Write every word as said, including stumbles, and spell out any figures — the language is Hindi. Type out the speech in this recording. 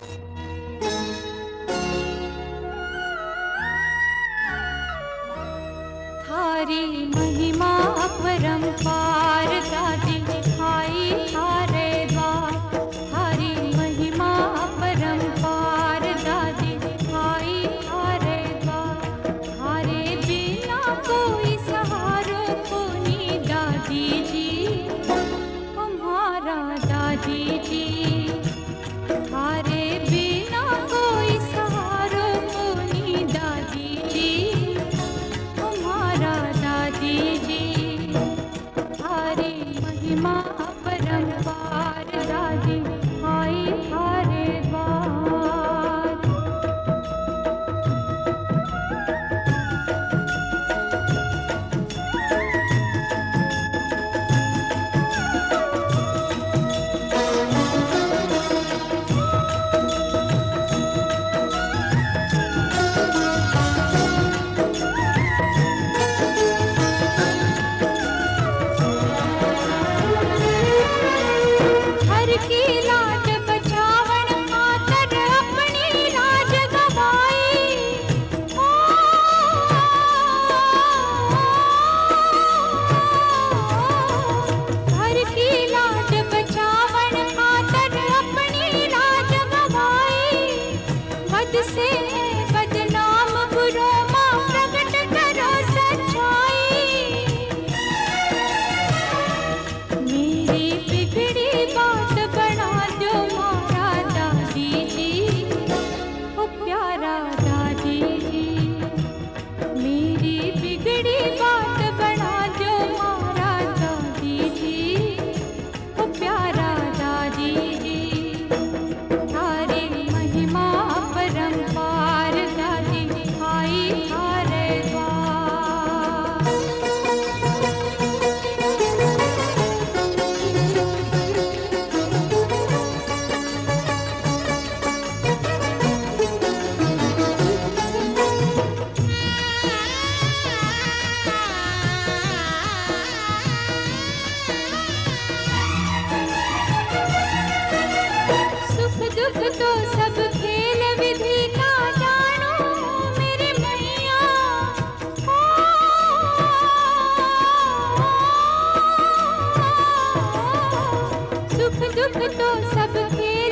थारी महिमा अपरंपार दादी आई थारे द्वार। थारी महिमा अपरंपार दादी आई थारे द्वार। थारे बिना कोई सहारो कोनी दादी जी, हमारा दादी जी। थारे बिना कोई सहारो कोनी दादी जी, हमारा दादी जी। थारी महिमा अपरंपार दादी आई थारे द्वार। हर की लाज बचावन खातर अपनी लाज गवाई। ओ, हर की लाज बचावन खातर अपनी लाज गवाई। बद से बदनाम बुरों मां प्रगट करो सच्चाई। मेरी बिगड़ी बात बना दो मारा दादी जी, ओ प्यारा दादी जी। मेरी बिगड़ी बात बना दो मारा दादी जी, ओ प्यारा दादी जी। थारी महिमा अपरंपार दादी आई थारे द्वार। सुख दुख तो सब खेल विधि का जानो मेरी मैया। ओ, सुख दुख तो सब खेल